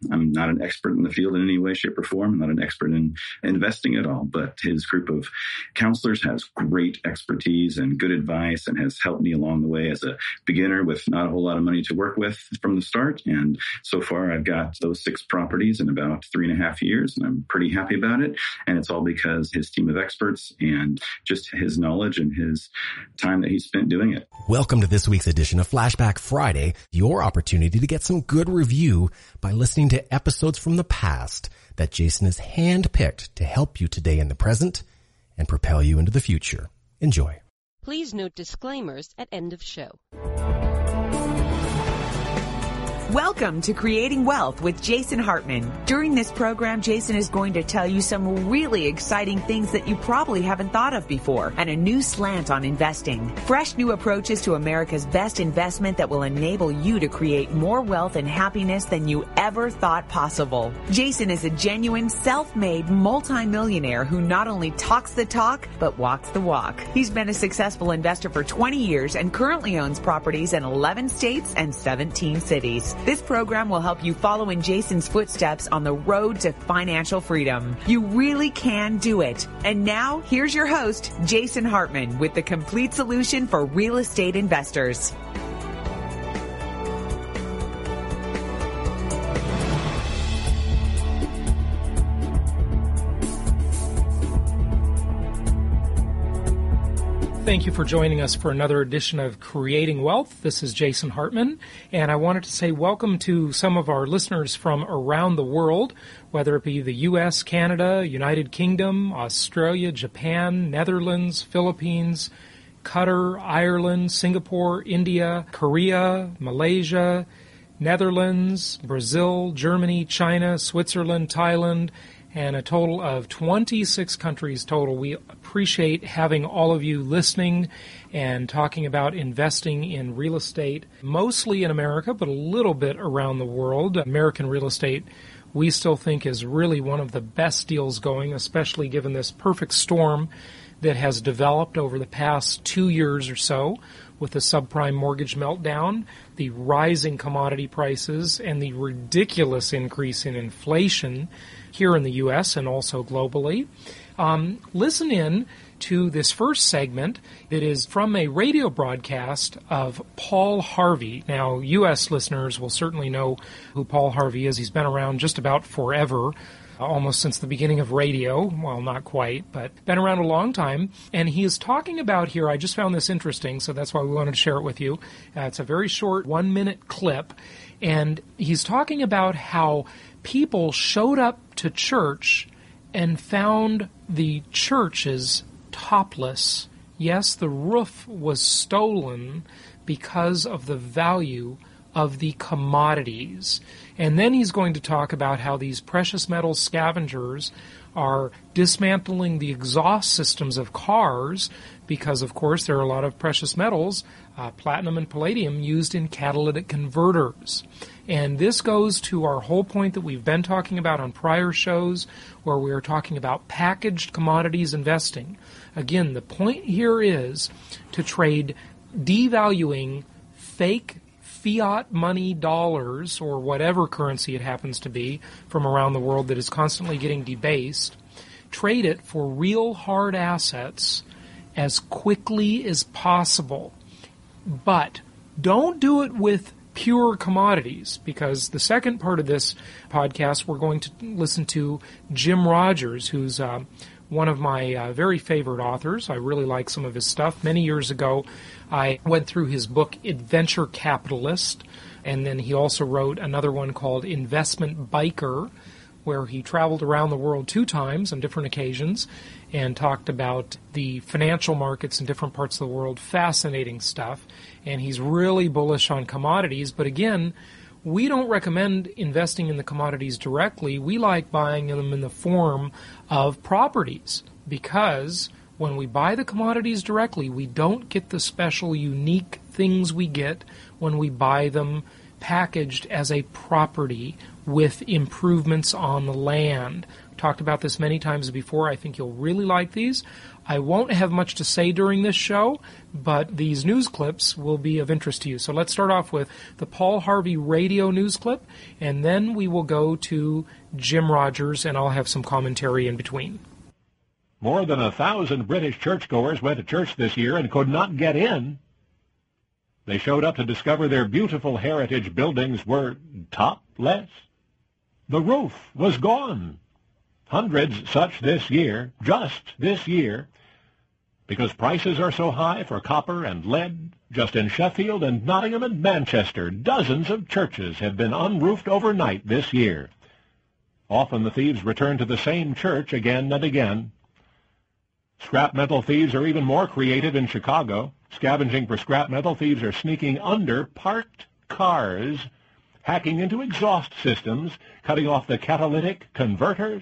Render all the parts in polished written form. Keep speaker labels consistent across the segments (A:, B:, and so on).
A: I'm not an expert in the field in any way, shape, or form. I'm not an expert in investing at all, but his group of counselors has great expertise and good advice and has helped me along the way as a beginner with not a whole lot of money to work with from the start. And so far, I've got those 6 properties in about 3.5 years, and I'm pretty happy about it. And it's all because his team of experts and just his knowledge and his time that he spent doing it.
B: Welcome to this week's edition of Flashback Friday, your opportunity to get some good review by listening to episodes from the past that Jason has handpicked to help you today in the present and propel you into the future. Enjoy.
C: Please note disclaimers at end of show.
D: Welcome to Creating Wealth with Jason Hartman. During this program, Jason is going to tell you some really exciting things that you probably haven't thought of before and a new slant on investing. Fresh new approaches to America's best investment that will enable you to create more wealth and happiness than you ever thought possible. Jason is a genuine self-made multimillionaire who not only talks the talk, but walks the walk. He's been a successful investor for 20 years and currently owns properties in 11 states and 17 cities. This program will help you follow in Jason's footsteps on the road to financial freedom. You really can do it. And now, here's your host, Jason Hartman, with the complete solution for real estate investors.
E: Thank you for joining us for another edition of Creating Wealth. This is Jason Hartman, and I wanted to say welcome to some of our listeners from around the world, whether it be the U.S., Canada, United Kingdom, Australia, Japan, Netherlands, Philippines, Qatar, Ireland, Singapore, India, Korea, Malaysia, Netherlands, Brazil, Germany, China, Switzerland, Thailand, and a total of 26 countries total. We appreciate having all of you listening and talking about investing in real estate, mostly in America, but a little bit around the world. American real estate, we still think, is really one of the best deals going, especially given this perfect storm that has developed over the past 2 years or so with the subprime mortgage meltdown, the rising commodity prices, and the ridiculous increase in inflation here in the U.S. and also globally. Listen in to this first segment that is from a radio broadcast of Paul Harvey. Now, U.S. listeners will certainly know who Paul Harvey is. He's been around just about forever, almost since the beginning of radio. Well, not quite, but been around a long time. And he is talking about here, I just found this interesting, so that's why we wanted to share it with you. It's a very short 1-minute clip, and he's talking about how people showed up to church and found the churches topless. Yes, the roof was stolen because of the value of the commodities. And then he's going to talk about how these precious metal scavengers are dismantling the exhaust systems of cars because, of course, there are a lot of precious metals, platinum and palladium, used in catalytic converters. And this goes to our whole point that we've been talking about on prior shows, where we are talking about packaged commodities investing. Again, the point here is to trade devaluing fake fiat money dollars, or whatever currency it happens to be, from around the world that is constantly getting debased. Trade it for real hard assets as quickly as possible. But don't do it with pure commodities, because the second part of this podcast, we're going to listen to Jim Rogers, who's one of my very favorite authors. I really like some of his stuff. Many years ago, I went through his book, Adventure Capitalist, and then he also wrote another one called Investment Biker, where he traveled around the world 2 times on different occasions and talked about the financial markets in different parts of the world. Fascinating stuff. And he's really bullish on commodities. But again, we don't recommend investing in the commodities directly. We like buying them in the form of properties, because when we buy the commodities directly, we don't get the special, unique things we get when we buy them packaged as a property with improvements on the land. Talked about this many times before. I think you'll really like these. I won't have much to say during this show, but these news clips will be of interest to you. So let's start off with the Paul Harvey radio news clip, and then we will go to Jim Rogers, and I'll have some commentary in between.
F: More than 1,000 British churchgoers went to church this year and could not get in. They showed up to discover their beautiful heritage buildings were topless. The roof was gone. Hundreds such this year, just this year, because prices are so high for copper and lead. Just in Sheffield and Nottingham and Manchester, dozens of churches have been unroofed overnight this year. Often the thieves return to the same church again and again. Scrap metal thieves are even more creative in Chicago. Scavenging for scrap metal, thieves are sneaking under parked cars, hacking into exhaust systems, cutting off the catalytic converters.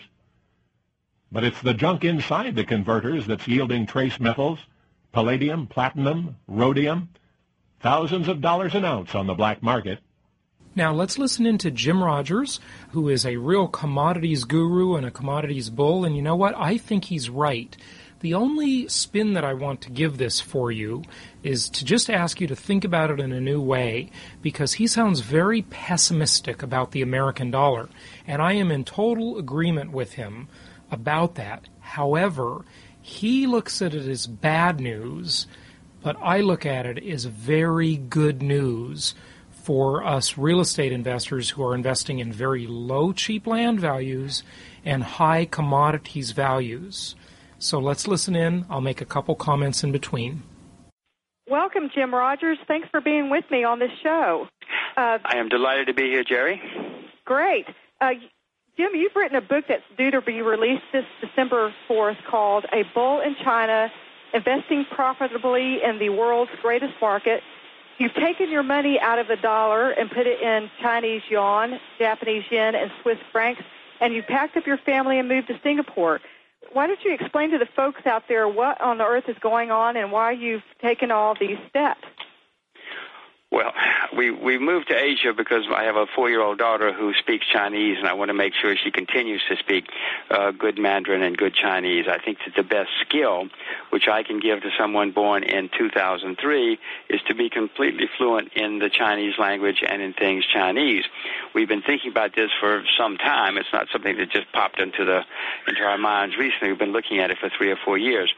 F: But it's the junk inside the converters that's yielding trace metals, palladium, platinum, rhodium, thousands of dollars an ounce on the black market.
E: Now let's listen in to Jim Rogers, who is a real commodities guru and a commodities bull, and you know what? I think he's right. The only spin that I want to give this for you is to just ask you to think about it in a new way, because he sounds very pessimistic about the American dollar, and I am in total agreement with him about that. However, he looks at it as bad news, but I look at it as very good news for us real estate investors who are investing in very low cheap land values and high commodities values. So let's listen in. I'll make a couple comments in between.
G: Welcome, Jim Rogers. Thanks for being with me on this show.
H: I am delighted to be here, Jerry.
G: Great. Jim, you've written a book that's due to be released this December 4th called A Bull in China, Investing Profitably in the World's Greatest Market. You've taken your money out of the dollar and put it in Chinese yuan, Japanese yen, and Swiss francs, and you packed up your family and moved to Singapore. Why don't you explain to the folks out there what on earth is going on and why you've taken all these steps?
H: Well, we moved to Asia because I have a 4-year-old daughter who speaks Chinese, and I want to make sure she continues to speak good Mandarin and good Chinese. I think that the best skill which I can give to someone born in 2003 is to be completely fluent in the Chinese language and in things Chinese. We've been thinking about this for some time. It's not something that just popped into our minds recently. We've been looking at it for 3 or 4 years.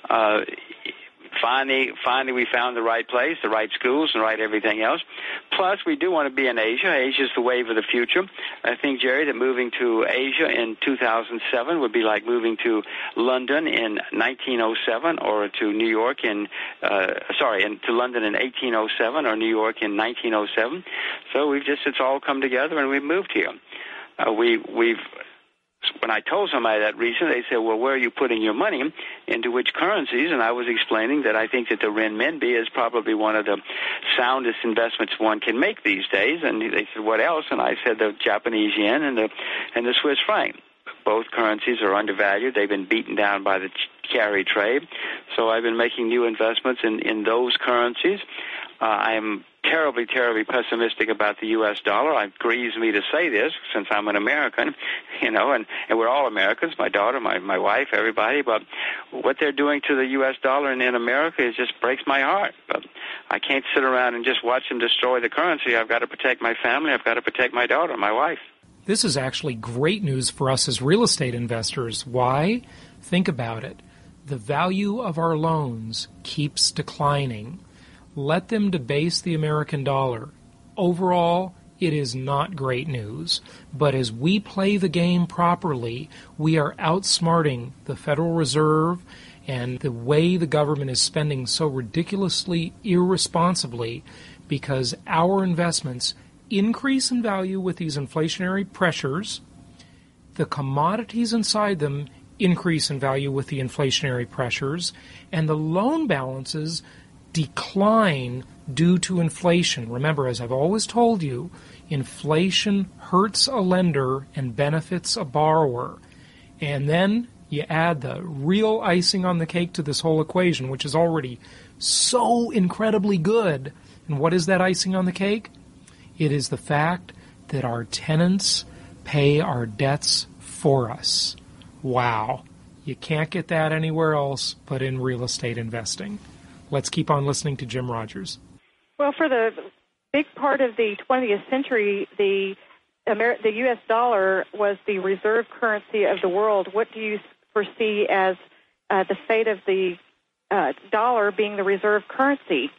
H: Finally, we found the right place, the right schools, and right everything else. Plus, we do want to be in Asia. Asia is the wave of the future. I think, Jerry, that moving to Asia in 2007 would be like moving to London in 1907 or to New York to London in 1807 or New York in 1907. So it's all come together, and we've moved here. When I told somebody that recently, they said, well, where are you putting your money? Into which currencies? And I was explaining that I think that the renminbi is probably one of the soundest investments one can make these days. And they said, what else? And I said the Japanese yen and the Swiss franc. Both currencies are undervalued. They've been beaten down by the carry trade. So I've been making new investments in those currencies. I am terribly, terribly pessimistic about the U.S. dollar. It grieves me to say this since I'm an American, and we're all Americans, my daughter, my wife, everybody. But what they're doing to the U.S. dollar in America just breaks my heart. But I can't sit around and just watch them destroy the currency. I've got to protect my family. I've got to protect my daughter, my wife.
E: This is actually great news for us as real estate investors. Why? Think about it. The value of our loans keeps declining. Let them debase the American dollar. Overall, it is not great news. But as we play the game properly, we are outsmarting the Federal Reserve and the way the government is spending so ridiculously irresponsibly, because our investments increase in value with these inflationary pressures. The commodities inside them increase in value with the inflationary pressures, and the loan balances decline due to inflation. Remember, as I've always told you, inflation hurts a lender and benefits a borrower. And then you add the real icing on the cake to this whole equation, which is already so incredibly good. And what is that icing on the cake? It is the fact that our tenants pay our debts for us. Wow. You can't get that anywhere else but in real estate investing. Let's keep on listening to Jim Rogers.
G: Well, for the big part of the 20th century, the U.S. dollar was the reserve currency of the world. What do you foresee as the fate of the dollar being the reserve currency?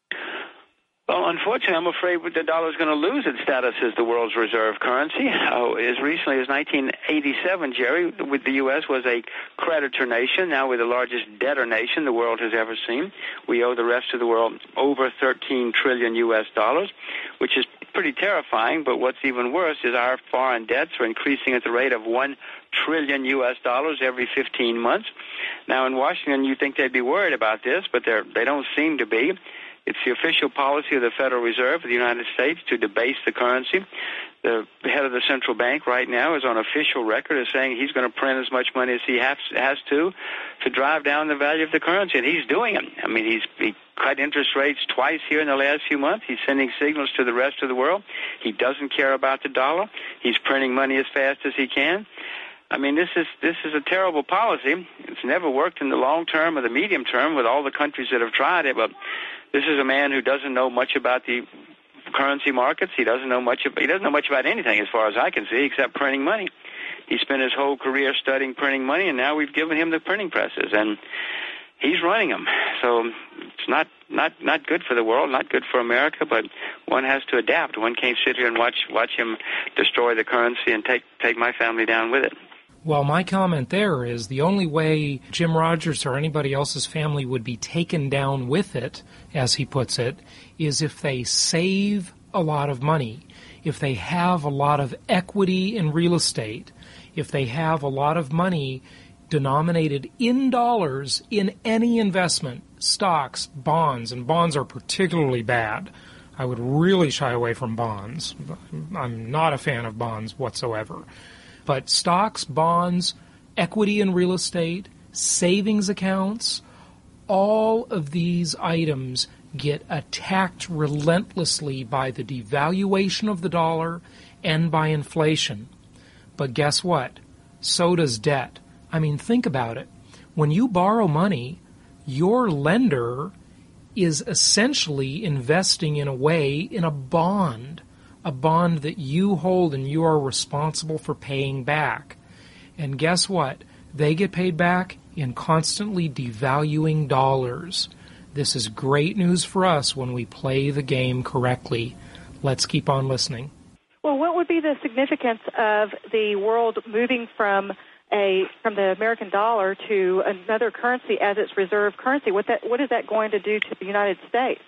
H: Well, unfortunately, I'm afraid the dollar is going to lose its status as the world's reserve currency. As recently as 1987, Jerry, with the U.S. was a creditor nation. Now we're the largest debtor nation the world has ever seen. We owe the rest of the world over $13 trillion U.S. dollars, which is pretty terrifying. But what's even worse is our foreign debts are increasing at the rate of $1 trillion U.S. dollars every 15 months. Now in Washington, you think they'd be worried about this, but they don't seem to be. It's the official policy of the Federal Reserve of the United States to debase the currency. The head of the central bank right now is on official record as saying he's going to print as much money as he has to drive down the value of the currency, and he's doing it. I mean, he cut interest rates twice here in the last few months. He's sending signals to the rest of the world. He doesn't care about the dollar. He's printing money as fast as he can. I mean, this is a terrible policy. It's never worked in the long term or the medium term with all the countries that have tried it, but this is a man who doesn't know much about the currency markets. He doesn't know much about anything as far as I can see except printing money. He spent his whole career studying printing money, and now we've given him the printing presses, and he's running them. So it's not good for the world, not good for America, but one has to adapt. One can't sit here and watch him destroy the currency and take my family down with it.
E: Well, my comment there is the only way Jim Rogers or anybody else's family would be taken down with it, as he puts it, is if they save a lot of money, if they have a lot of equity in real estate, if they have a lot of money denominated in dollars in any investment, stocks, bonds, and bonds are particularly bad. I would really shy away from bonds. I'm not a fan of bonds whatsoever. But stocks, bonds, equity in real estate, savings accounts, all of these items get attacked relentlessly by the devaluation of the dollar and by inflation. But guess what? So does debt. I mean, think about it. When you borrow money, your lender is essentially investing in a way in a bond that you hold and you are responsible for paying back. And guess what? They get paid back in constantly devaluing dollars. This is great news for us when we play the game correctly. Let's keep on listening.
G: Well, what would be the significance of the world moving from the American dollar to another currency as its reserve currency? What is that going to do to the United States?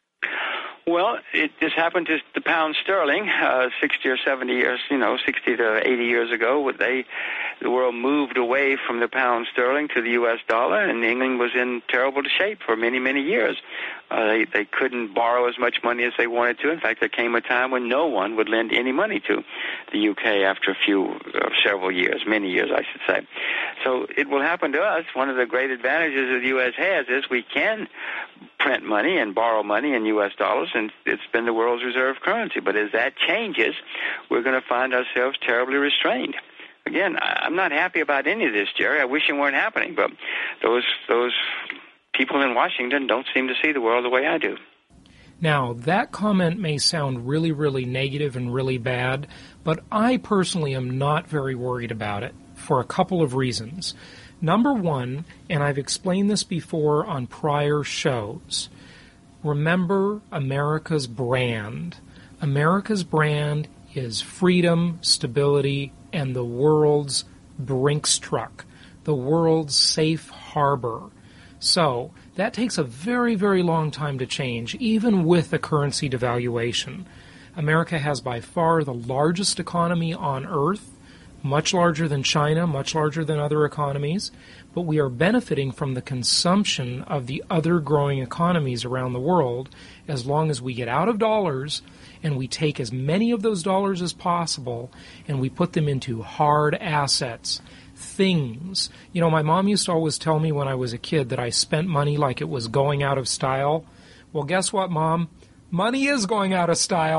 H: Well, this happened to the pound sterling 60 or 70 years, 60 to 80 years ago. The world moved away from the pound sterling to the U.S. dollar, and England was in terrible shape for many, many years. They couldn't borrow as much money as they wanted to. In fact, there came a time when no one would lend any money to the U.K. after several years, many years, I should say. So it will happen to us. One of the great advantages that the U.S. has is we can print money and borrow money in U.S. dollars, and it's been the world's reserve currency. But as that changes, we're going to find ourselves terribly restrained. Again, I'm not happy about any of this, Jerry. I wish it weren't happening, but those people in Washington don't seem to see the world the way I do.
E: Now, that comment may sound really, really negative and really bad, but I personally am not very worried about it for a couple of reasons. Number one, and I've explained this before on prior shows, remember America's brand. America's brand is freedom, stability, and the world's Brinks truck, the world's safe harbor. So that takes a very, very long time to change, even with the currency devaluation. America has by far the largest economy on earth, much larger than China, much larger than other economies, but we are benefiting from the consumption of the other growing economies around the world as long as we get out of dollars and we take as many of those dollars as possible and we put them into hard assets, things. My mom used to always tell me when I was a kid that I spent money like it was going out of style. Well, guess what, Mom? Money is going out of style.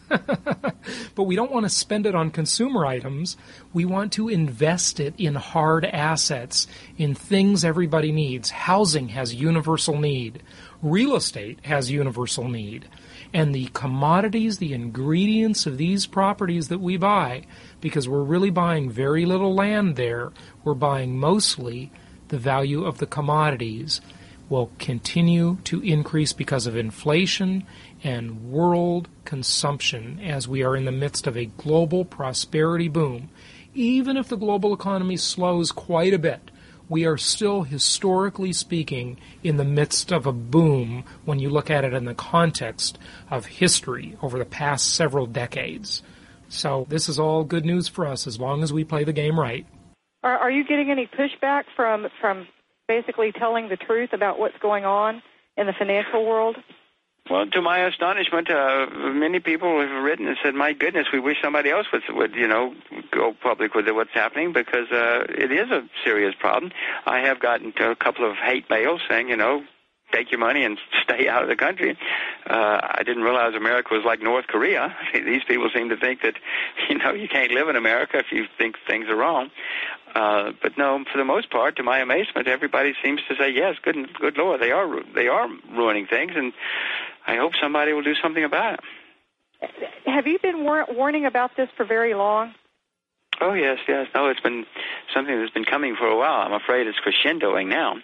E: But we don't want to spend it on consumer items. We want to invest it in hard assets, in things everybody needs. Housing has universal need. Real estate has universal need. And the commodities, the ingredients of these properties that we buy, because we're really buying very little land there, we're buying mostly the value of the commodities, will continue to increase because of inflation and world consumption as we are in the midst of a global prosperity boom. Even if the global economy slows quite a bit, we are still, historically speaking, in the midst of a boom when you look at it in the context of history over the past several decades. So this is all good news for us as long as we play the game right.
G: Are you getting any pushback from basically telling the truth about what's going on in the financial world?
H: Well, to my astonishment, many people have written and said, "My goodness, we wish somebody else would go public with what's happening because it is a serious problem." I have gotten a couple of hate mails saying, take your money and stay out of the country. I didn't realize America was like North Korea. These people seem to think that, you can't live in America if you think things are wrong. But no, for the most part, to my amazement, everybody seems to say, yes, good Lord, they are ruining things, and I hope somebody will do something about it.
G: Have you been warning about this for very long?
H: Oh, yes. No, it's been something that's been coming for a while. I'm afraid it's crescendoing now.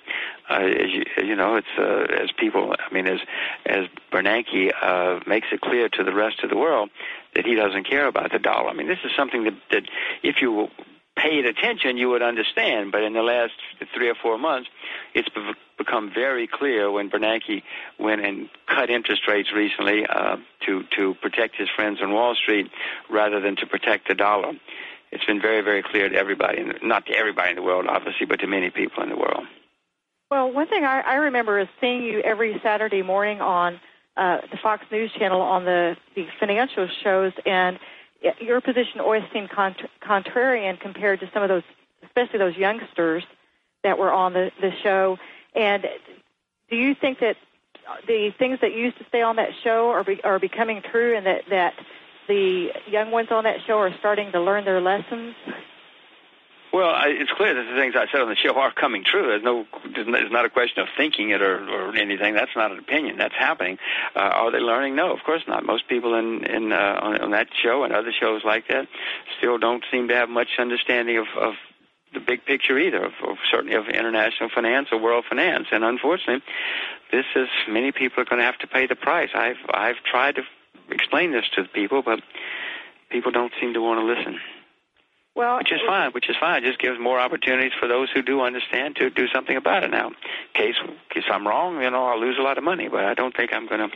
H: As Bernanke makes it clear to the rest of the world that he doesn't care about the dollar. I mean, this is something that if you paid attention, you would understand. But in the last 3 or 4 months, it's become very clear when Bernanke went and cut interest rates recently to protect his friends on Wall Street rather than to protect the dollar. It's been very, very clear to everybody, not to everybody in the world, obviously, but to many people in the world.
G: Well, one thing I remember is seeing you every Saturday morning on the Fox News channel on the financial shows, and your position always seemed contrarian compared to some of those, especially those youngsters that were on the show. And do you think that the things that used to stay on that show are becoming true, and that the young ones on that show are starting to learn their lessons?
H: Well, it's clear that the things I said on the show are coming true. It's not a question of thinking it or anything. That's not an opinion. That's happening. Are they learning? No, of course not. Most people on that show and other shows like that still don't seem to have much understanding of the big picture either, certainly of international finance or world finance. And unfortunately, many people are going to have to pay the price. I've tried to explain this to the people, but people don't seem to want to listen.
G: Well,
H: which is fine. It just gives more opportunities for those who do understand to do something about it. Now, in case I'm wrong, I'll lose a lot of money, but I don't think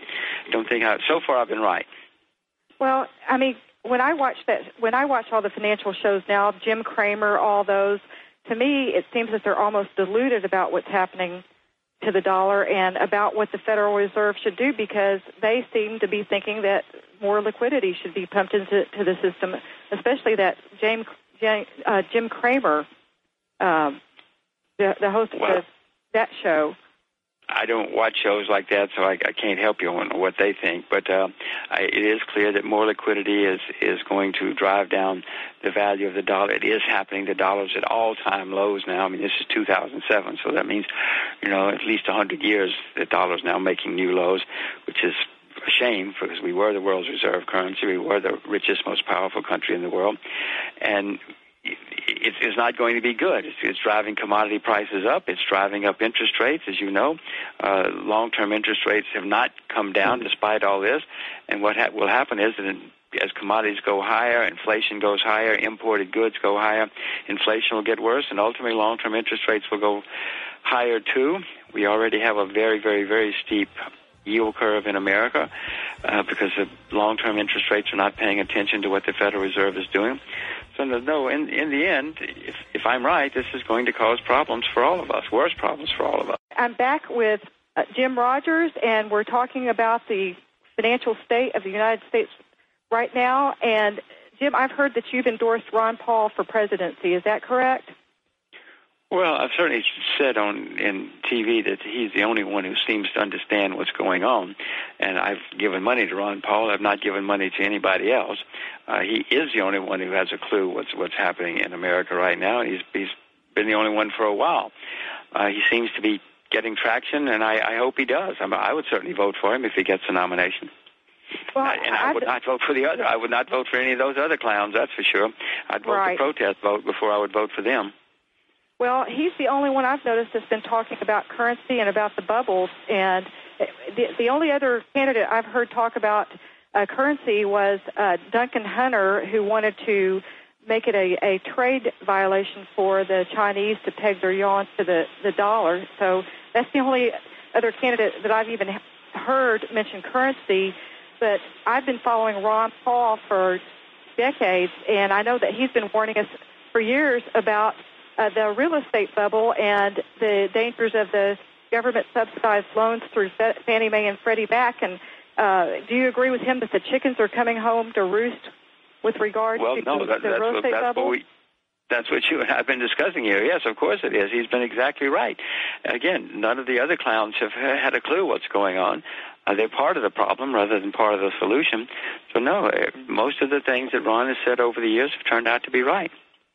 H: so far I've been right.
G: Well, I mean, when I watch all the financial shows now, Jim Cramer, all those, to me, it seems that they're almost deluded about what's happening to the dollar and about what the Federal Reserve should do, because they seem to be thinking that more liquidity should be pumped into the system, especially that Jim Cramer, the host of that show.
H: I don't watch shows like that, so I can't help you on what they think. But it is clear that more liquidity is going to drive down the value of the dollar. It is happening. The dollar's at all-time lows now. I mean, this is 2007, so that means, at least 100 years the dollar's now making new lows, which is a shame because we were the world's reserve currency. We were the richest, most powerful country in the world. And it's not going to be good. It's driving commodity prices up. It's driving up interest rates, as you know. Long-term interest rates have not come down despite all this. And what will happen is that as commodities go higher, inflation goes higher, imported goods go higher, inflation will get worse, and ultimately long-term interest rates will go higher too. We already have a very, very, very steep yield curve in America because the long-term interest rates are not paying attention to what the Federal Reserve is doing. So no, in the end, if I'm right, this is going to cause problems for all of us, worse problems for all of us.
G: I'm back with Jim Rogers, and we're talking about the financial state of the United States right now. And, Jim, I've heard that you've endorsed Ron Paul for presidency. Is that correct?
H: Well, I've certainly said in TV that he's the only one who seems to understand what's going on, and I've given money to Ron Paul. I've not given money to anybody else. He is the only one who has a clue what's happening in America right now, and he's been the only one for a while. He seems to be getting traction, and I hope he does. I would certainly vote for him if he gets the nomination. Well, I would not vote for the other. I would not vote for any of those other clowns, that's for sure. I'd vote the protest vote before I would vote for them.
G: Well, he's the only one I've noticed that's been talking about currency and about the bubbles. And the only other candidate I've heard talk about currency was Duncan Hunter, who wanted to make it a trade violation for the Chinese to peg their yuan to the dollar. So that's the only other candidate that I've even heard mention currency. But I've been following Ron Paul for decades, and I know that he's been warning us for years about the real estate bubble and the dangers of the government-subsidized loans through Fannie Mae and Freddie Mac. And do you agree with him that the chickens are coming home to roost with regard to the real estate bubble?
H: That's what you and I have been discussing here. Yes, of course it is. He's been exactly right. Again, none of the other clowns have had a clue what's going on. They're part of the problem rather than part of the solution. So, no, most of the things that Ron has said over the years have turned out to be right.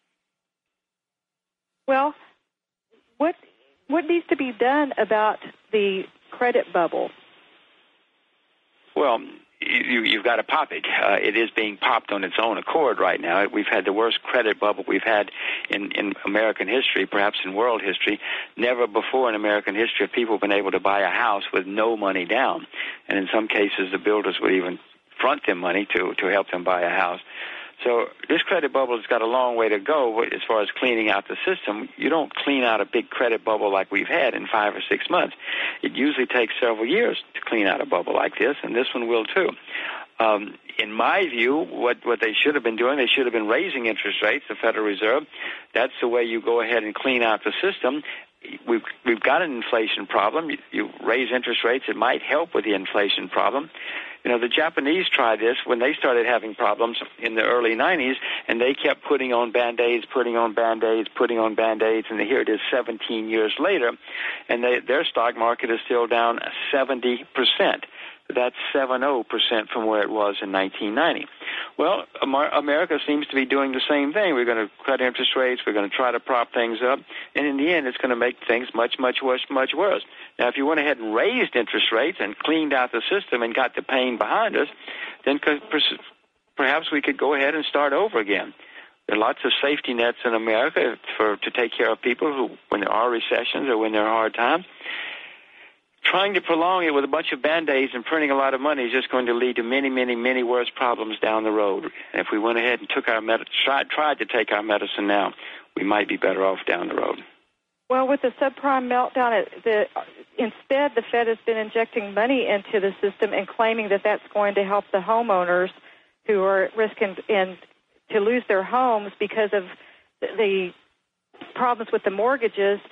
G: Well, what needs to be done about the credit bubble?
H: Well, you've got to pop it. It is being popped on its own accord right now. We've had the worst credit bubble we've had in American history, perhaps in world history. Never before in American history have people been able to buy a house with no money down. And in some cases, the builders would even front them money to help them buy a house. So this credit bubble has got a long way to go as far as cleaning out the system. You don't clean out a big credit bubble like we've had in 5 or 6 months. It usually takes several years to clean out a bubble like this, and this one will too. In my view, what they should have been doing, they should have been raising interest rates, the Federal Reserve. That's the way you go ahead and clean out the system. We've got an inflation problem. You raise interest rates, it might help with the inflation problem. You know, the Japanese tried this when they started having problems in the early 90s, and they kept putting on Band-Aids, and here it is 17 years later, and their stock market is still down 70%. That's 70% from where it was in 1990. Well, America seems to be doing the same thing. We're going to cut interest rates. We're going to try to prop things up. And in the end, it's going to make things much, much worse, much worse. Now, if you went ahead and raised interest rates and cleaned out the system and got the pain behind us, then perhaps we could go ahead and start over again. There are lots of safety nets in America to take care of people who, when there are recessions or when there are hard times. Trying to prolong it with a bunch of Band-Aids and printing a lot of money is just going to lead to many, many, many worse problems down the road. And if we went ahead and took our tried to take our medicine now, we might be better off down the road.
G: Well, with the subprime meltdown, instead the Fed has been injecting money into the system and claiming that that's going to help the homeowners who are at risk to lose their homes because of the problems with the mortgages.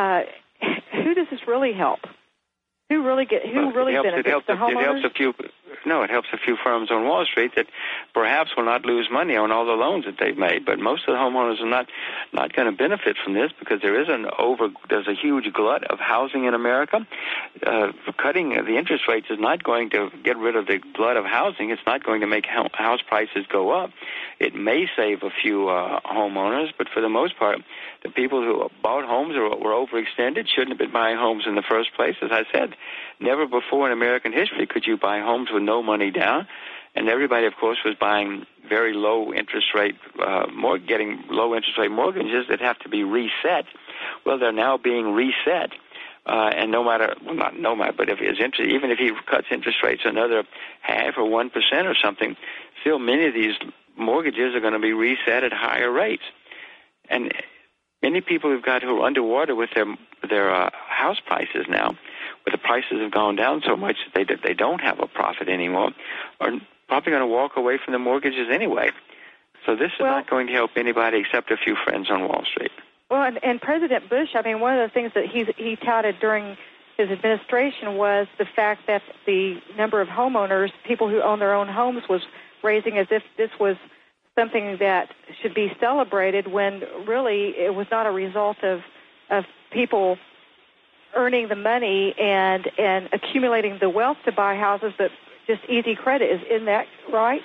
G: Who does this really help? Who really benefits? The homeowners?
H: It helps a few firms on Wall Street that perhaps will not lose money on all the loans that they've made. But most of the homeowners are not going to benefit from this because there's a huge glut of housing in America. Cutting the interest rates is not going to get rid of the glut of housing. It's not going to make house prices go up. It may save a few homeowners, but for the most part, the people who bought homes or were overextended shouldn't have been buying homes in the first place. As I said, never before in American history could you buy homes with no money down. And everybody, of course, was buying very low interest rate, getting low interest rate mortgages that have to be reset. Well, they're now being reset. And but if even if he cuts interest rates another 0.5% or 1% or something, still many of these mortgages are going to be reset at higher rates. And many people who are underwater with their house prices now, where the prices have gone down so much that they don't have a profit anymore, are probably going to walk away from the mortgages anyway. So this is not going to help anybody except a few friends on Wall Street.
G: Well, and President Bush, I mean, one of the things that he touted during his administration was the fact that the number of homeowners, people who own their own homes, was raising as if this was something that should be celebrated when really it was not a result of people earning the money and accumulating the wealth to buy houses, but just easy credit. Isn't that right?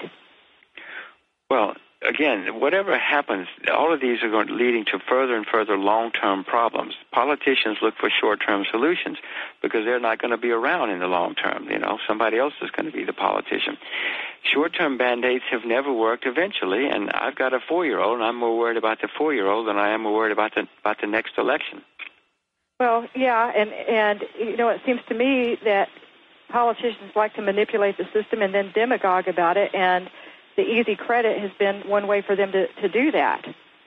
H: Well, again, whatever happens, all of these are leading to further and further long-term problems. Politicians look for short-term solutions because they're not going to be around in the long term. Somebody else is going to be the politician. Short-term band-aids have never worked eventually, and I've got a 4-year-old, and I'm more worried about the 4-year-old than I am worried about the next election.
G: Well, yeah, and it seems to me that politicians like to manipulate the system and then demagogue about it, and the easy credit has been one way for them to do that.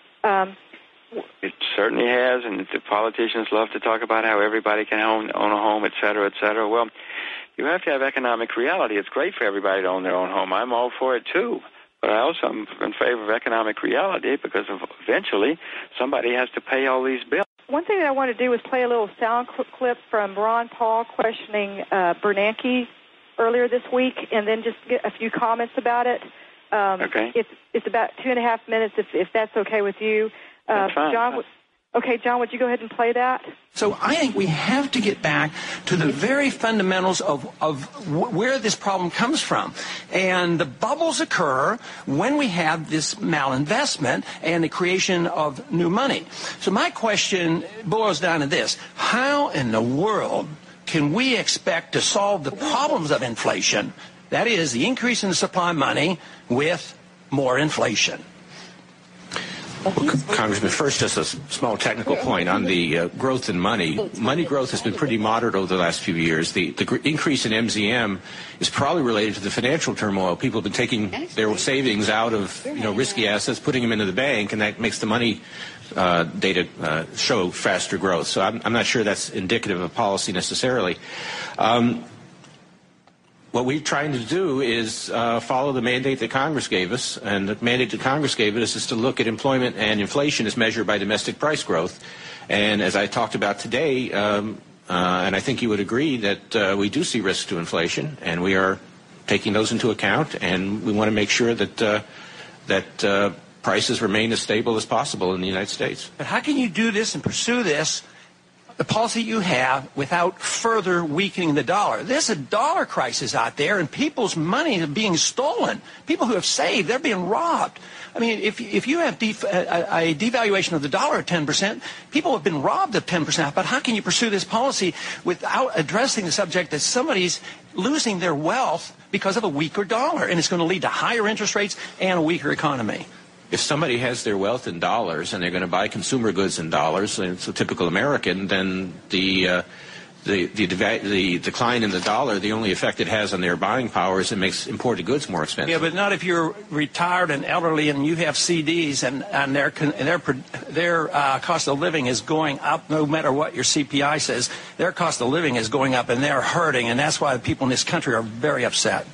H: It certainly has, and the politicians love to talk about how everybody can own a home, et cetera, et cetera. Well, you have to have economic reality. It's great for everybody to own their own home. I'm all for it, too. But I also am in favor of economic reality because eventually somebody has to pay all these bills.
G: One thing that I want to do is play a little sound clip from Ron Paul questioning Bernanke earlier this week, and then just get a few comments about it.
H: Okay.
G: It's about 2.5 minutes, if that's okay with you.
H: That's fine.
G: John, would you go ahead and play that?
I: So I think we have to get back to the very fundamentals of where this problem comes from. And the bubbles occur when we have this malinvestment and the creation of new money. So my question boils down to this. How in the world can we expect to solve the problems of inflation, that is, the increase in the supply of money, with more inflation?
J: Well, Congressman, first just a small technical point on the growth in money. Money growth has been pretty moderate over the last few years. The increase in MZM is probably related to the financial turmoil. People have been taking their savings out of risky assets, putting them into the bank, and that makes the money data show faster growth. So I'm not sure that's indicative of policy necessarily. What we're trying to do is follow the mandate that Congress gave us, and the mandate that Congress gave us is to look at employment and inflation as measured by domestic price growth. And as I talked about today, and I think you would agree that we do see risks to inflation, and we are taking those into account, and we want to make sure that prices remain as stable as possible in the United States.
I: But how can you do this and pursue this, the policy you have, without further weakening the dollar? There's a dollar crisis out there, and people's money is being stolen. People who have saved, they're being robbed. I mean, if you have a devaluation of the dollar at 10%, people have been robbed of 10%. But how can you pursue this policy without addressing the subject that somebody's losing their wealth because of a weaker dollar, and it's going to lead to higher interest rates and a weaker economy?
J: If somebody has their wealth in dollars and they're going to buy consumer goods in dollars, and it's a typical American, then the decline in the dollar, the only effect it has on their buying power is it makes imported goods more expensive.
I: Yeah, but not if you're retired and elderly and you have CDs and their cost of living is going up no matter what your CPI says. Their cost of living is going up and they're hurting, and that's why the people in this country are very upset.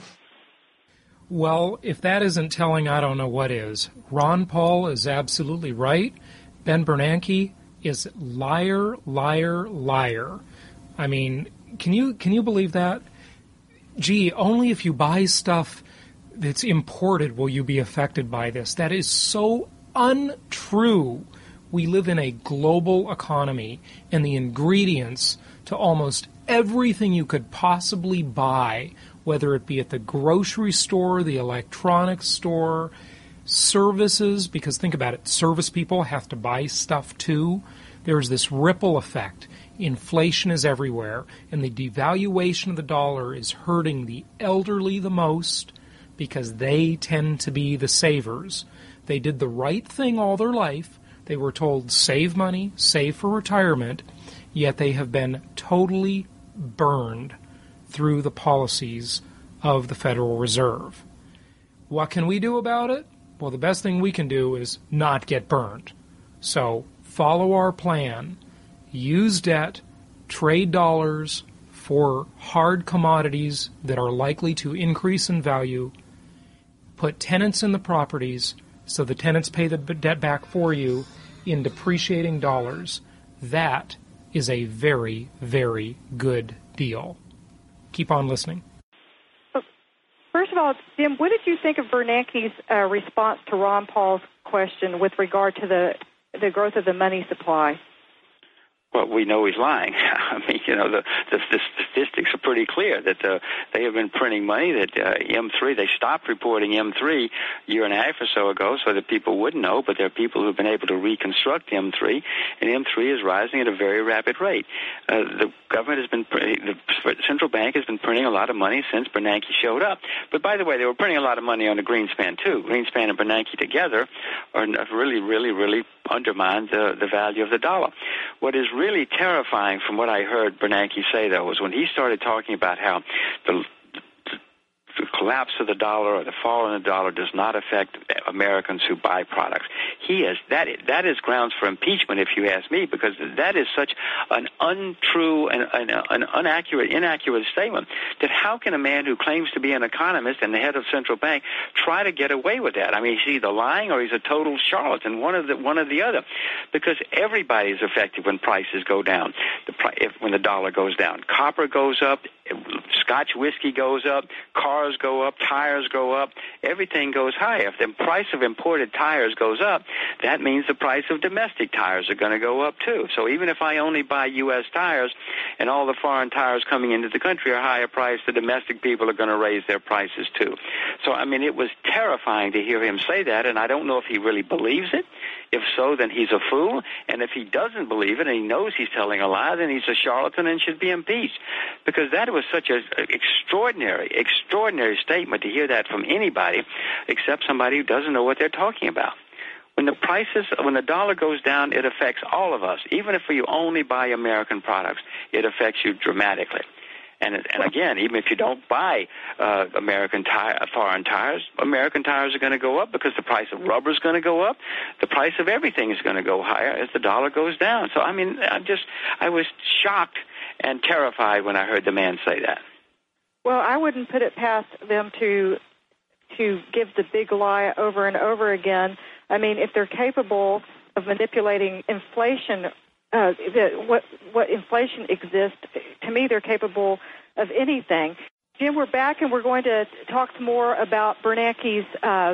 E: Well, if that isn't telling, I don't know what is. Ron Paul is absolutely right. Ben Bernanke is liar, liar, liar. I mean, can you believe that? Gee, only if you buy stuff that's imported will you be affected by this. That is so untrue. We live in a global economy, and the ingredients to almost everything you could possibly buy, whether it be at the grocery store, the electronics store, services, because think about it, service people have to buy stuff too. There's this ripple effect. Inflation is everywhere, and the devaluation of the dollar is hurting the elderly the most because they tend to be the savers. They did the right thing all their life. They were told, save money, save for retirement, yet they have been totally burned through the policies of the Federal Reserve. What can we do about it? Well, the best thing we can do is not get burned. So follow our plan. Use debt, trade dollars for hard commodities that are likely to increase in value. Put tenants in the properties so the tenants pay the debt back for you in depreciating dollars. That is a very, very good deal. Keep on listening.
G: First of all, Jim, what did you think of Bernanke's response to Ron Paul's question with regard to the growth of the money supply?
H: Well, we know he's lying. I mean, the statistics are pretty clear that they have been printing money, that M3, they stopped reporting M3 a year and a half or so ago so that people wouldn't know, but there are people who've been able to reconstruct M3, and M3 is rising at a very rapid rate. The government has been, the central bank has been printing a lot of money since Bernanke showed up. But by the way, they were printing a lot of money on the Greenspan, too. Greenspan and Bernanke together are really undermined the value of the dollar. What is really terrifying from what I heard Bernanke say, though, was when he started talking about how the collapse of the dollar or the fall in the dollar does not affect Americans who buy products. That is grounds for impeachment, if you ask me, because that is such an untrue and an inaccurate statement that how can a man who claims to be an economist and the head of central bank try to get away with that? I mean, he's either lying or he's a total charlatan, one of the other, because everybody is affected when prices go down. When the dollar goes down, copper goes up, Scotch whiskey goes up, cars go up, tires go up, everything goes higher. If the price of imported tires goes up, that means the price of domestic tires are going to go up too. So even if I only buy U.S. tires and all the foreign tires coming into the country are higher priced, the domestic people are going to raise their prices too. So, I mean, it was terrifying to hear him say that, and I don't know if he really believes it. If so, then he's a fool. And if he doesn't believe it and he knows he's telling a lie, then he's a charlatan and should be impeached. Because that was such an extraordinary statement to hear that from anybody except somebody who doesn't know what they're talking about. When the dollar goes down, it affects all of us. Even if you only buy American products, it affects you dramatically. And again, even if you don't buy foreign tires, American tires are going to go up because the price of rubber is going to go up. The price of everything is going to go higher as the dollar goes down. So, I mean, I was shocked and terrified when I heard the man say that.
G: Well, I wouldn't put it past them to give the big lie over and over again. I mean, if they're capable of manipulating inflation, what inflation exists, to me, they're capable of anything. Jim, we're back, and we're going to talk some more about Bernanke's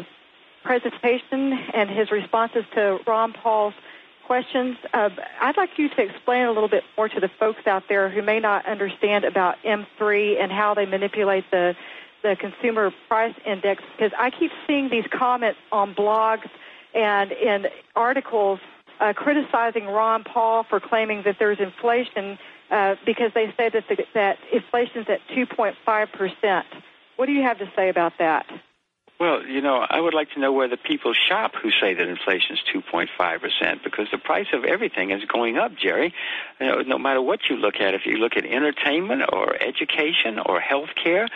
G: presentation and his responses to Ron Paul's questions. I'd like you to explain a little bit more to the folks out there who may not understand about M3 and how they manipulate the consumer price index, because I keep seeing these comments on blogs and in articles criticizing Ron Paul for claiming that there's inflation because they say that inflation's at 2.5%. What do you have to say about that?
H: Well, I would like to know where the people shop who say that inflation is 2.5%, because the price of everything is going up, Jerry. No matter what you look at, if you look at entertainment or education or health care,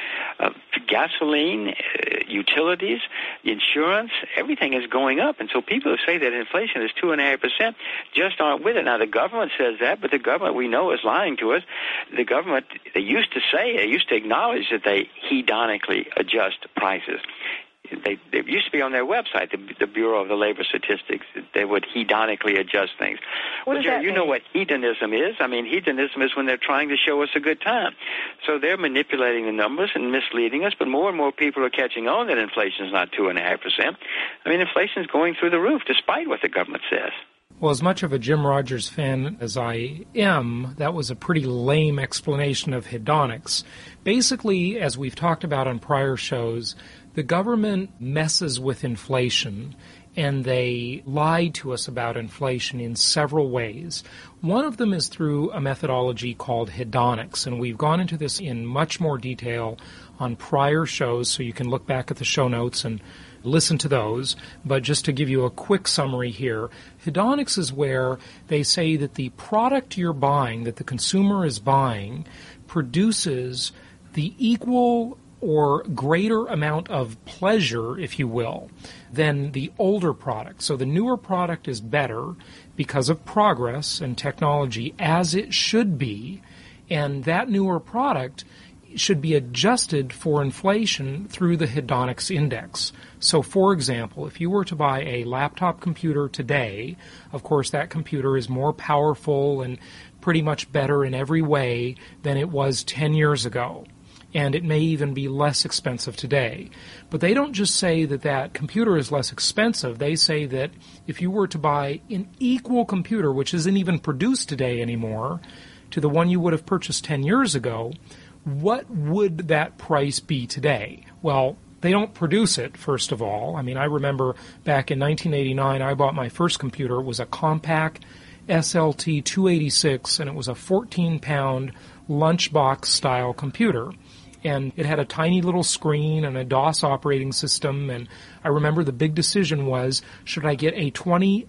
H: gasoline, utilities, insurance, everything is going up. And so people who say that inflation is 2.5% just aren't with it. Now, the government says that, but the government we know is lying to us. The government, they used to acknowledge that they hedonically adjust prices. They used to be on their website, the Bureau of the Labor Statistics. They would hedonically adjust things. Well, Jerry, you know what hedonism is. I mean, hedonism is when they're trying to show us a good time. So they're manipulating the numbers and misleading us, but more and more people are catching on that inflation is not 2.5%. I mean, inflation is going through the roof, despite what the government says.
E: Well, as much of a Jim Rogers fan as I am, that was a pretty lame explanation of hedonics. Basically, as we've talked about on prior shows, the government messes with inflation, and they lie to us about inflation in several ways. One of them is through a methodology called hedonics, and we've gone into this in much more detail on prior shows, so you can look back at the show notes and listen to those. But just to give you a quick summary here, hedonics is where they say that the product you're buying, that the consumer is buying, produces the equal or greater amount of pleasure, if you will, than the older product. So the newer product is better because of progress and technology, as it should be, and that newer product should be adjusted for inflation through the hedonics index. So, for example, if you were to buy a laptop computer today, of course that computer is more powerful and pretty much better in every way than it was 10 years ago. and it may even be less expensive today. But they don't just say that that computer is less expensive. They say that if you were to buy an equal computer, which isn't even produced today anymore, to the one you would have purchased 10 years ago, what would that price be today? Well, they don't produce it, first of all. I mean, I remember back in 1989, I bought my first computer. It was a Compaq SLT 286, and it was a 14-pound lunchbox-style computer. And it had a tiny little screen and a DOS operating system. And I remember the big decision was, should I get a 20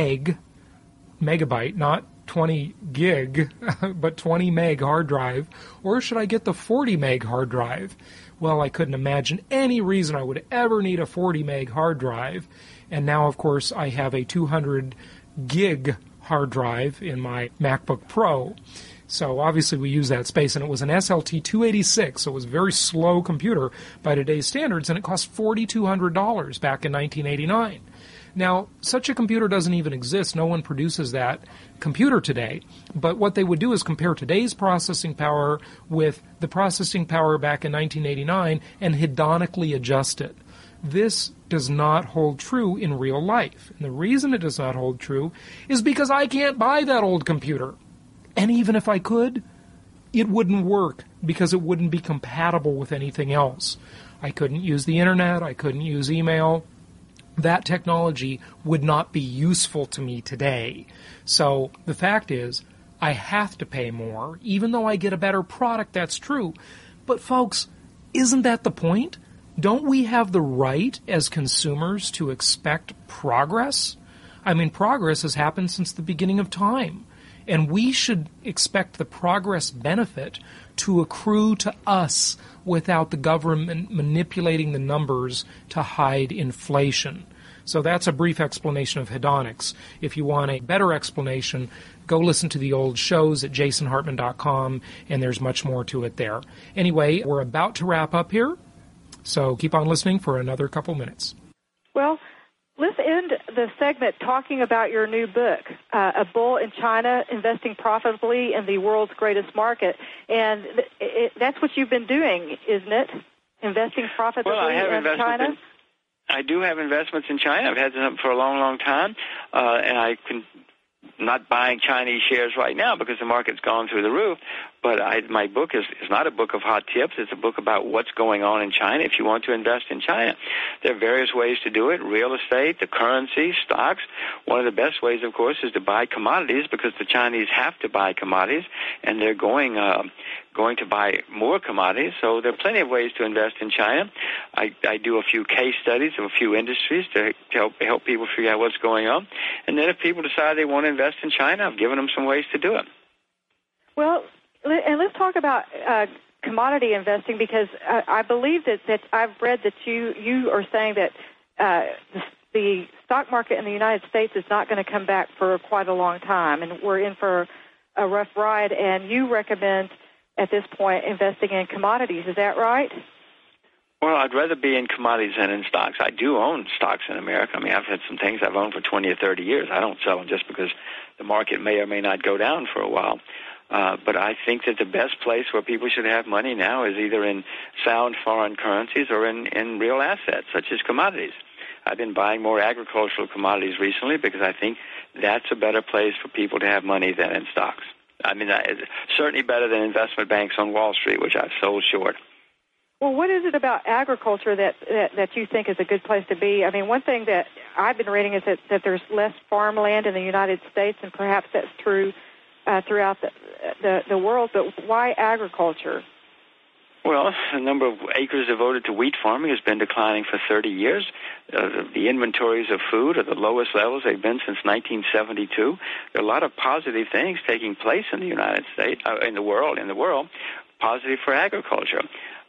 E: megabyte, not 20 gig, but 20 meg hard drive, or should I get the 40 meg hard drive? Well, I couldn't imagine any reason I would ever need a 40 meg hard drive. And now, of course, I have a 200 gig hard drive in my MacBook Pro. So obviously we use that space, and it was an SLT 286, so it was a very slow computer by today's standards, and it cost $4,200 back in 1989. Now, such a computer doesn't even exist. No one produces that computer today. But what they would do is compare today's processing power with the processing power back in 1989 and hedonically adjust it. This does not hold true in real life. And the reason it does not hold true is because I can't buy that old computer. And even if I could, it wouldn't work because it wouldn't be compatible with anything else. I couldn't use the internet. I couldn't use email. That technology would not be useful to me today. So the fact is, I have to pay more, even though I get a better product, that's true. But folks, isn't that the point? Don't we have the right as consumers to expect progress? I mean, progress has happened since the beginning of time. And we should expect the progress benefit to accrue to us without the government manipulating the numbers to hide inflation. So that's a brief explanation of hedonics. If you want a better explanation, go listen to the old shows at jasonhartman.com, and there's much more to it there. Anyway, we're about to wrap up here, so keep on listening for another couple minutes.
G: Well, let's end the segment talking about your new book, A Bull in China, Investing Profitably in the World's Greatest Market. And that's what you've been doing, isn't it? Investing profitably in China?
H: I do have investments in China. I've had them for a long, long time. And I can not buying Chinese shares right now because the market's gone through the roof. But my book is not a book of hot tips. It's a book about what's going on in China if you want to invest in China. There are various ways to do it, real estate, the currency, stocks. One of the best ways, of course, is to buy commodities because the Chinese have to buy commodities, and they're going to buy more commodities. So there are plenty of ways to invest in China. I do a few case studies of a few industries to help people figure out what's going on. And then if people decide they want to invest in China, I've given them some ways to do it. Well, and let's talk about commodity investing because I believe that I've read that you are saying that the stock market in the United States is not going to come back for quite a long time, and we're in for a rough ride, and you recommend at this point investing in commodities. Is that right? Well, I'd rather be in commodities than in stocks. I do own stocks in America. I mean, I've had some things I've owned for 20 or 30 years. I don't sell them just because the market may or may not go down for a while. But I think that the best place where people should have money now is either in sound foreign currencies or in real assets, such as commodities. I've been buying more agricultural commodities recently because I think that's a better place for people to have money than in stocks. I mean, it's certainly better than investment banks on Wall Street, which I've sold short. Well, what is it about agriculture that you think is a good place to be? I mean, one thing that I've been reading is that there's less farmland in the United States, and perhaps that's true throughout the world, but why agriculture? Well, the number of acres devoted to wheat farming has been declining for 30 years. The inventories of food are the lowest levels they've been since 1972. There are a lot of positive things taking place in the United States, in the world, positive for agriculture.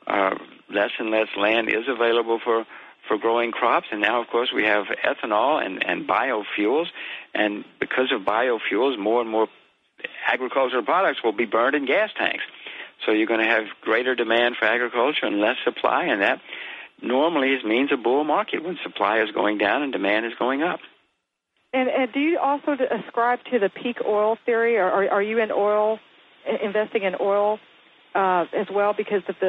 H: Less and less land is available for growing crops, and now, of course, we have ethanol and biofuels, and because of biofuels, more and more agricultural products will be burned in gas tanks. So you're going to have greater demand for agriculture and less supply, and that normally means a bull market when supply is going down and demand is going up. And do you also ascribe to the peak oil theory, or are you in oil, investing in oil as well because of the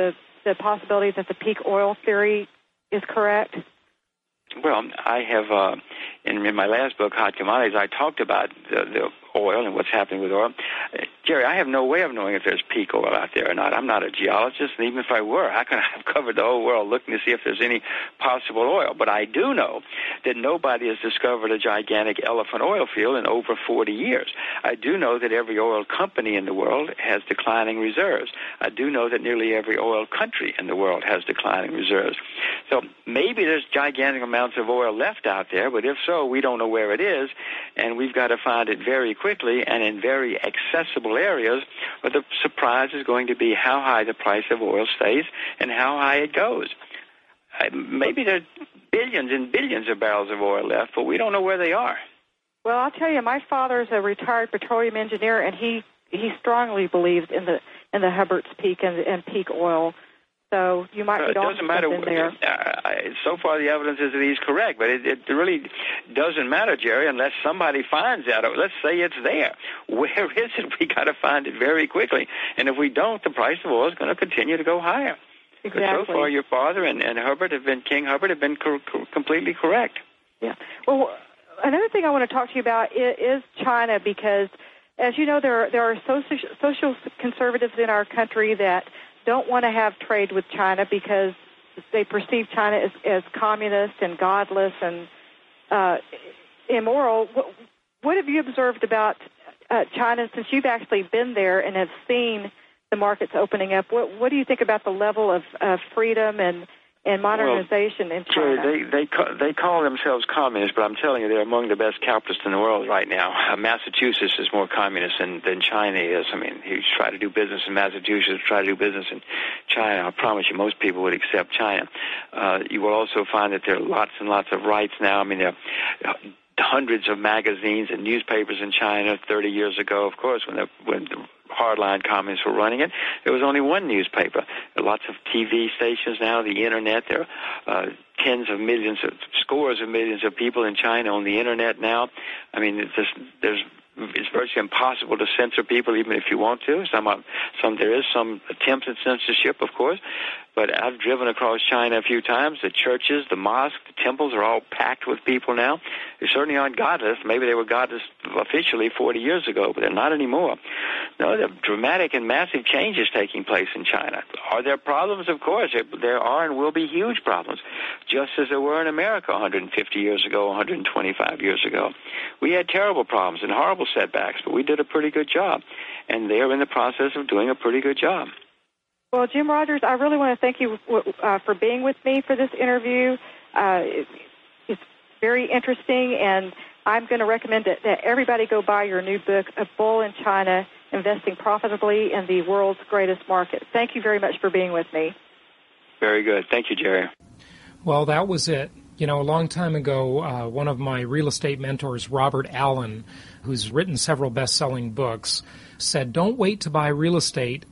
G: the possibility that the peak oil theory is correct?
H: Well, I have, in my last book, Hot Commodities, I talked about the oil and what's happening with oil. Jerry, I have no way of knowing if there's peak oil out there or not. I'm not a geologist, and even if I were, how can I have covered the whole world looking to see if there's any possible oil? But I do know that nobody has discovered a gigantic elephant oil field in over 40 years. I do know that every oil company in the world has declining reserves. I do know that nearly every oil country in the world has declining reserves. So maybe there's gigantic amounts of oil left out there, but if so, we don't know where it is, and we've got to find it very quickly and in very accessible areas, where the surprise is going to be how high the price of oil stays and how high it goes. Maybe there's billions and billions of barrels of oil left, but we don't know where they are.
G: Well, I'll tell you, my father's a retired petroleum engineer, and he strongly believes in the Hubbert's peak and peak oil. So you might be on something there.
H: So far, the evidence is that he's correct, but it really doesn't matter, Jerry, unless somebody finds out. Let's say it's there. Where is it? We got to find it very quickly. And if we don't, the price of oil is going to continue to go higher.
G: Exactly.
H: But so far, your father and King Hubbert have been completely correct.
G: Yeah. Well, another thing I want to talk to you about is China, because, as you know, there are social conservatives in our country that don't want to have trade with China because they perceive China as communist and godless and immoral. What have you observed about China since you've actually been there and have seen the markets opening up? What do you think about the level of freedom and modernization in China?
H: Sure, they call themselves communists, but I'm telling you, they're among the best capitalists in the world right now. Massachusetts is more communist than China is. I mean, you try to do business in Massachusetts, try to do business in China. I promise you, most people would accept China. You will also find that there are lots and lots of rights now. I mean, there are hundreds of magazines and newspapers in China. 30 years ago, of course, when the hardline communists were running it, there was only one newspaper. There are lots of TV stations now, the Internet. There are scores of millions of people in China on the Internet now. I mean, it's virtually impossible to censor people, even if you want to. There is some attempt at censorship, of course, but I've driven across China a few times. The churches, the mosques, the temples are all packed with people now. They certainly aren't godless. Maybe they were godless officially 40 years ago, but they're not anymore. No, there are dramatic and massive changes taking place in China. Are there problems? Of course. There are and will be huge problems, just as there were in America 150 years ago, 125 years ago. We had terrible problems and horrible setbacks, but we did a pretty good job, and they're in the process of doing a pretty good job.
G: Well, Jim Rogers, I really want to thank you for being with me for this interview. It's very interesting, and I'm going to recommend that everybody go buy your new book, A Bull in China, Investing Profitably in the World's Greatest Market. Thank you very much for being with me.
H: Very good. Thank you, Jerry.
E: Well, that was it. You know, a long time ago, one of my real estate mentors, Robert Allen, who's written several best-selling books, said, don't wait to buy real estate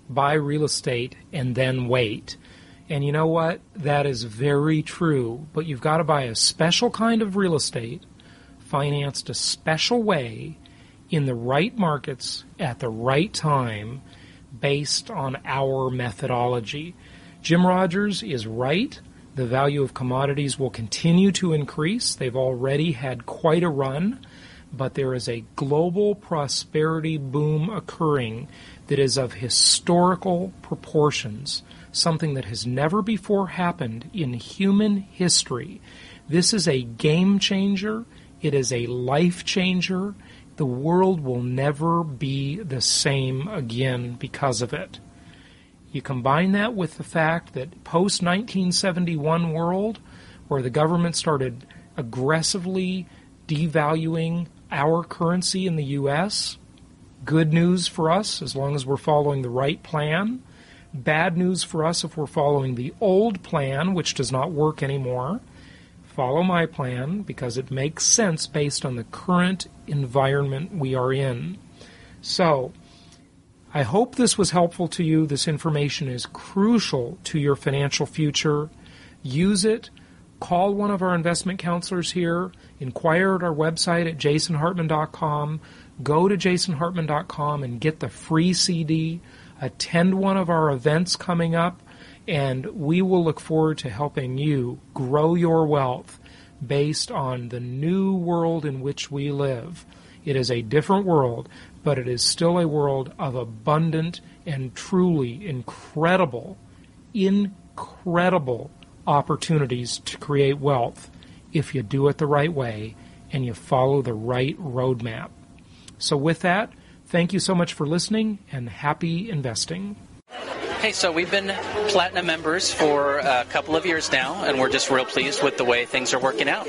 E: and then wait. And you know what? That is very true. But you've got to buy a special kind of real estate, financed a special way, in the right markets, at the right time, based on our methodology. Jim Rogers is right. The value of commodities will continue to increase. They've already had quite a run, but there is a global prosperity boom occurring that is of historical proportions, something that has never before happened in human history. This is a game changer. It is a life changer. The world will never be the same again because of it. You combine that with the fact that post-1971 world, where the government started aggressively devaluing our currency in the U.S., good news for us as long as we're following the right plan, bad news for us if we're following the old plan, which does not work anymore. Follow my plan because it makes sense based on the current environment we are in. So, I hope this was helpful to you. This information is crucial to your financial future. Use it. Call one of our investment counselors here. Inquire at our website at jasonhartman.com. Go to jasonhartman.com and get the free CD. Attend one of our events coming up. And we will look forward to helping you grow your wealth based on the new world in which we live. It is a different world, but it is still a world of abundant and truly incredible opportunities to create wealth if you do it the right way and you follow the right roadmap. So with that, thank you so much for listening, and happy investing.
K: Hey, so we've been Platinum members for a couple of years now, and we're just real pleased with the way things are working out.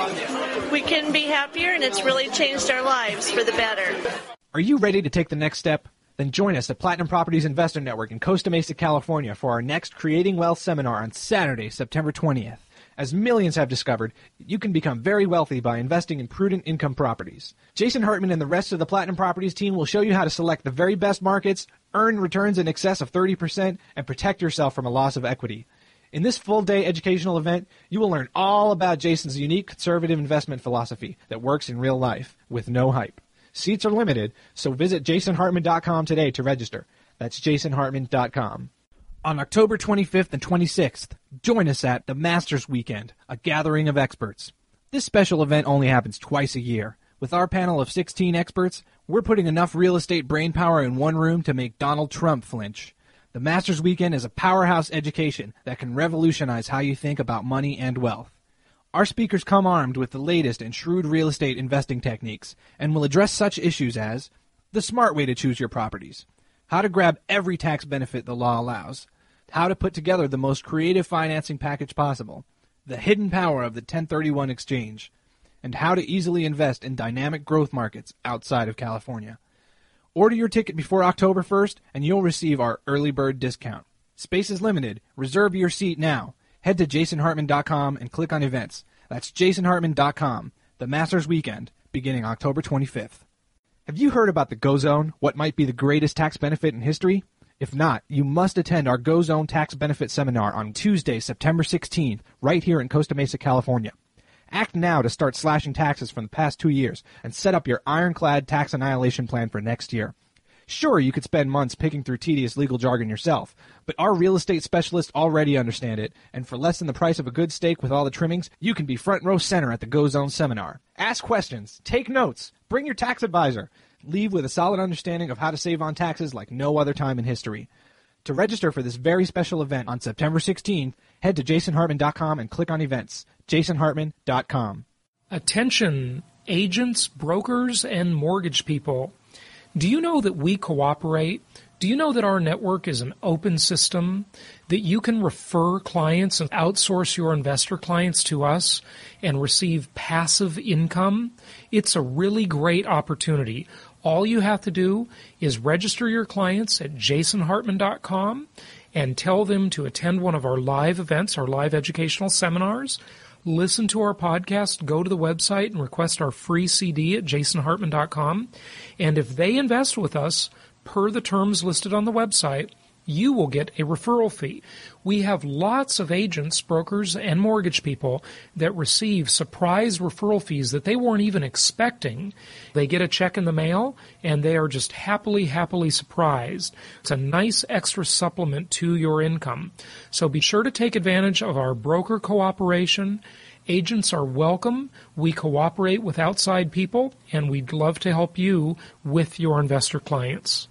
L: We couldn't be happier, and it's really changed our lives for the better.
M: Are you ready to take the next step? Then join us at Platinum Properties Investor Network in Costa Mesa, California for our next Creating Wealth seminar on Saturday, September 20th. As millions have discovered, you can become very wealthy by investing in prudent income properties. Jason Hartman and the rest of the Platinum Properties team will show you how to select the very best markets, earn returns in excess of 30%, and protect yourself from a loss of equity. In this full-day educational event, you will learn all about Jason's unique conservative investment philosophy that works in real life with no hype. Seats are limited, so visit jasonhartman.com today to register. That's jasonhartman.com. On October 25th and 26th, join us at the Masters Weekend, a gathering of experts. This special event only happens twice a year. With our panel of 16 experts, we're putting enough real estate brainpower in one room to make Donald Trump flinch. The Masters Weekend is a powerhouse education that can revolutionize how you think about money and wealth. Our speakers come armed with the latest in shrewd real estate investing techniques and will address such issues as the smart way to choose your properties, how to grab every tax benefit the law allows, how to put together the most creative financing package possible, the hidden power of the 1031 exchange, and how to easily invest in dynamic growth markets outside of California. Order your ticket before October 1st, and you'll receive our early bird discount. Space is limited. Reserve your seat now. Head to jasonhartman.com and click on events. That's jasonhartman.com. The Masters Weekend, beginning October 25th. Have you heard about the Go Zone, what might be the greatest tax benefit in history? If not, you must attend our Go Zone Tax Benefit Seminar on Tuesday, September 16th, right here in Costa Mesa, California. Act now to start slashing taxes from the past 2 years and set up your ironclad tax annihilation plan for next year. Sure, you could spend months picking through tedious legal jargon yourself, but our real estate specialists already understand it, and for less than the price of a good steak with all the trimmings, you can be front row center at the Go Zone Seminar. Ask questions, take notes, bring your tax advisor. Leave with a solid understanding of how to save on taxes like no other time in history. To register for this very special event on September 16th, head to jasonhartman.com and click on events. jasonhartman.com.
E: Attention, agents, brokers, and mortgage people. Do you know that we cooperate? Do you know that our network is an open system, that you can refer clients and outsource your investor clients to us and receive passive income? It's a really great opportunity. All you have to do is register your clients at jasonhartman.com and tell them to attend one of our live events, our live educational seminars. Listen to our podcast, go to the website and request our free CD at jasonhartman.com. And if they invest with us, per the terms listed on the website, you will get a referral fee. We have lots of agents, brokers, and mortgage people that receive surprise referral fees that they weren't even expecting. They get a check in the mail, and they are just happily surprised. It's a nice extra supplement to your income. So be sure to take advantage of our broker cooperation. Agents are welcome. We cooperate with outside people, and we'd love to help you with your investor clients.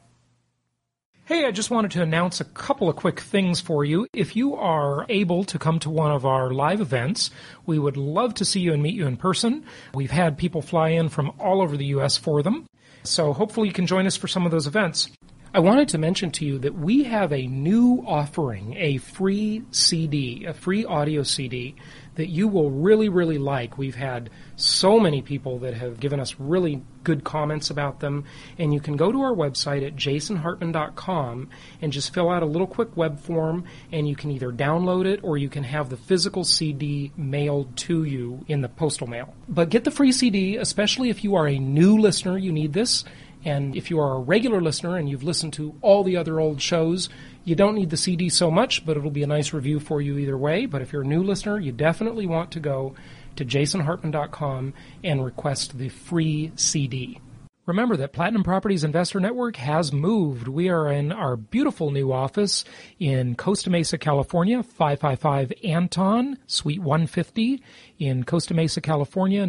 E: Hey, I just wanted to announce a couple of quick things for you. If you are able to come to one of our live events, we would love to see you and meet you in person. We've had people fly in from all over the U.S. for them, so hopefully you can join us for some of those events. I wanted to mention to you that we have a new offering, a free CD, a free audio CD that you will really, really like. We've had so many people that have given us really good comments about them, and you can go to our website at jasonhartman.com and just fill out a little quick web form, and you can either download it or you can have the physical CD mailed to you in the postal mail. But get the free CD, especially if you are a new listener, you need this. And if you are a regular listener and you've listened to all the other old shows, you don't need the CD so much, but it'll be a nice review for you either way. But if you're a new listener, you definitely want to go to jasonhartman.com and request the free CD. Remember that Platinum Properties Investor Network has moved. We are in our beautiful new office in Costa Mesa, California, 555 Anton, Suite 150 in Costa Mesa, California,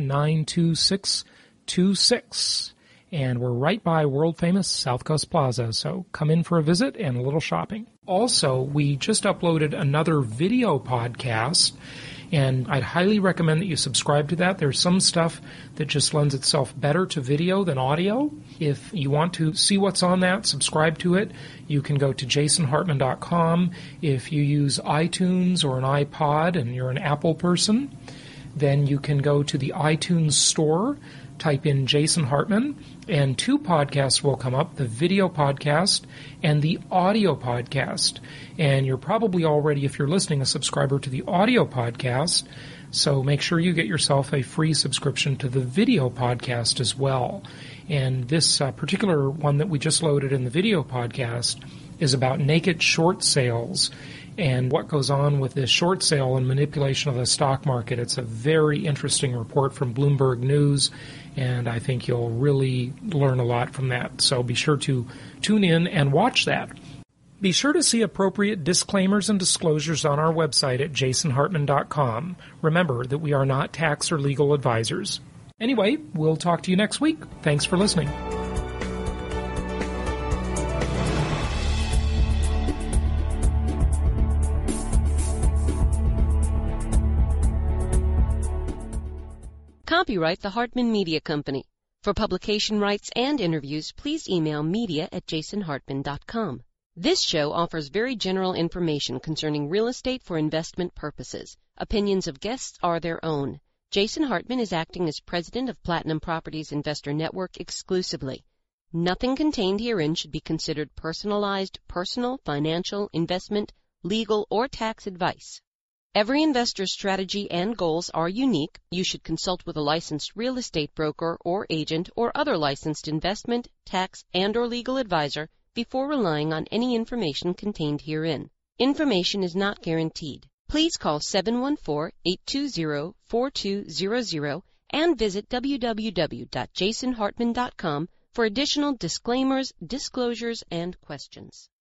E: 92626. And we're right by world-famous South Coast Plaza, so come in for a visit and a little shopping. Also, we just uploaded another video podcast, and I'd highly recommend that you subscribe to that. There's some stuff that just lends itself better to video than audio. If you want to see what's on that, subscribe to it. You can go to jasonhartman.com. If you use iTunes or an iPod and you're an Apple person, then you can go to the iTunes store, type in Jason Hartman, and 2 podcasts will come up, the video podcast and the audio podcast. And you're probably already, if you're listening, a subscriber to the audio podcast, so make sure you get yourself a free subscription to the video podcast as well. And this particular one that we just loaded in the video podcast is about naked short sales and what goes on with this short sale and manipulation of the stock market. It's a very interesting report from Bloomberg News, and I think you'll really learn a lot from that. So be sure to tune in and watch that. Be sure to see appropriate disclaimers and disclosures on our website at jasonhartman.com. Remember that we are not tax or legal advisors. Anyway, we'll talk to you next week. Thanks for listening.
C: Copyright the Hartman Media Company. For publication rights and interviews, please email media@jasonhartman.com. This show offers very general information concerning real estate for investment purposes. Opinions of guests are their own. Jason Hartman is acting as president of Platinum Properties Investor Network exclusively. Nothing contained herein should be considered personalized, personal, financial, investment, legal, or tax advice. Every investor's strategy and goals are unique. You should consult with a licensed real estate broker or agent or other licensed investment, tax, and or legal advisor before relying on any information contained herein. Information is not guaranteed. Please call 714-820-4200 and visit www.jasonhartman.com for additional disclaimers, disclosures, and questions.